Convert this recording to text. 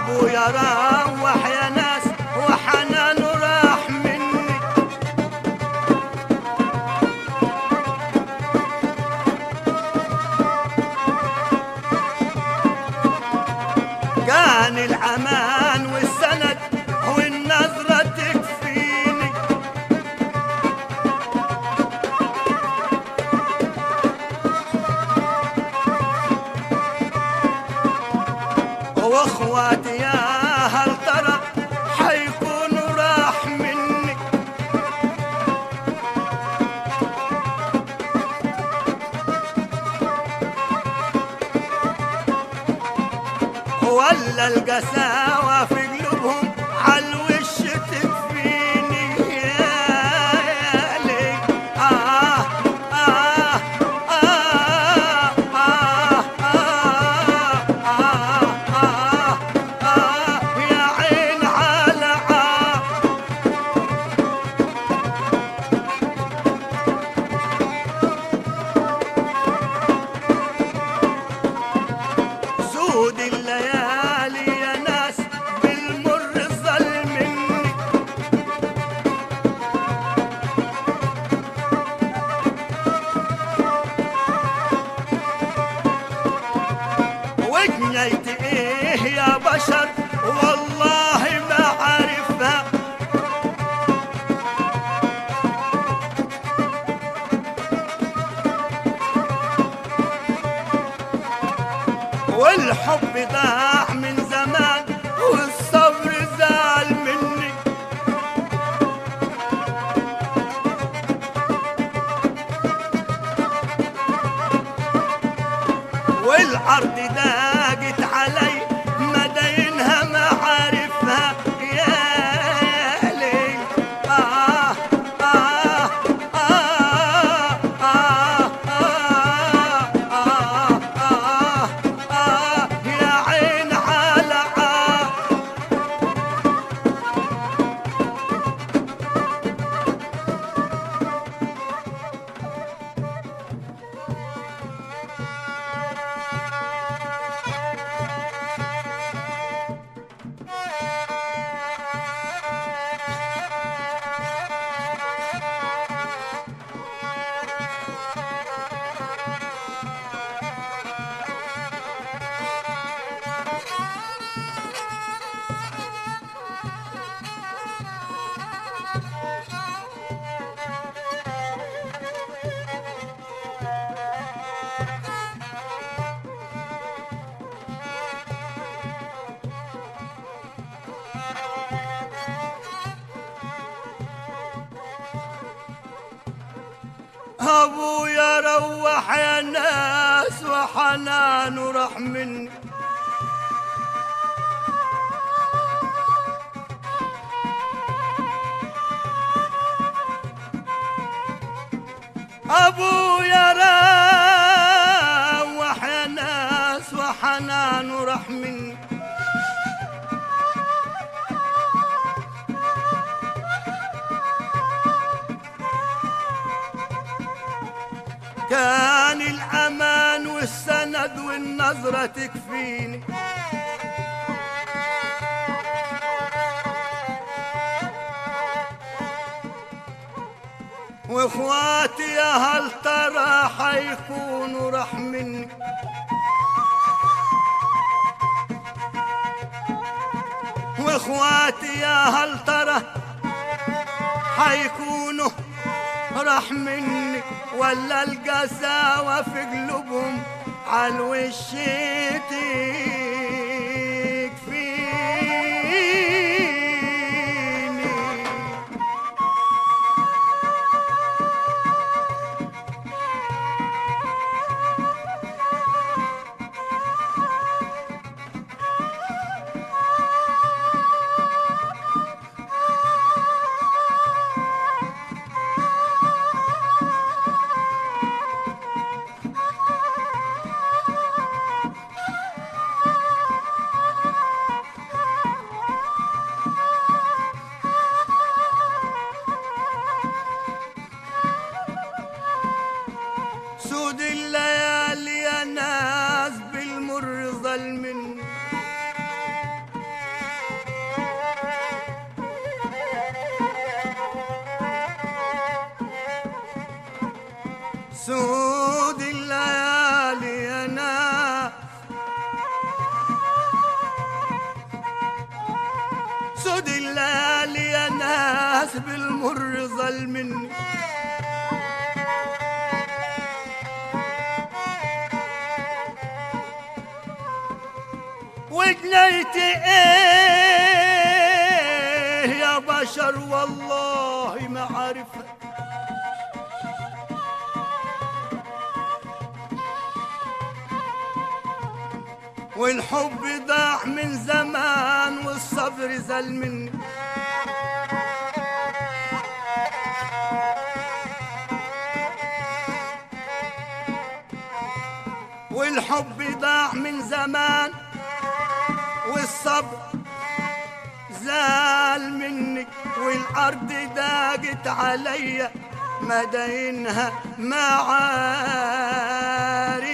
ابويا روح يا ناس وحنان راح مني. كان الامان والسند والنظرة تكفيني. واخواتي يا هل ترى حيكونوا راح مني. ولا القساوة في قلوبهم عالوش تكفيني. يا لي آه آه آه آه يا عين على سود الليالي يا ناس بالمر ظلمني. وجنيت ايه يا بشر والله ما عارفها. والحب ضاع من زمان والصبر زعل مني. والعرض ضاقت علي مداينها ما عارفها. يا ليل آه آه آه آه يا عين على ابويا روح يا ناس وحنان راح مني. ابويا روح يا ناس وحنان راح مني. كان الأمان والسند والنظرة تكفيني. واخواتي يا هل ترى حيكونوا راح مني. واخواتي يا هل ترى حيكونوا راح مني. ولا القساوة في قلوبهم عالوش تكفيني. ودي الليالي يا ناس بالمر ظل مني. وجنيتي ايه يا بشر والله ما عارفه. والحب ضاع من زمان والصبر زل مني. والحب ضاع من زمان والصبر زال مني. والأرض ضاقت عليا مداينها ما عارف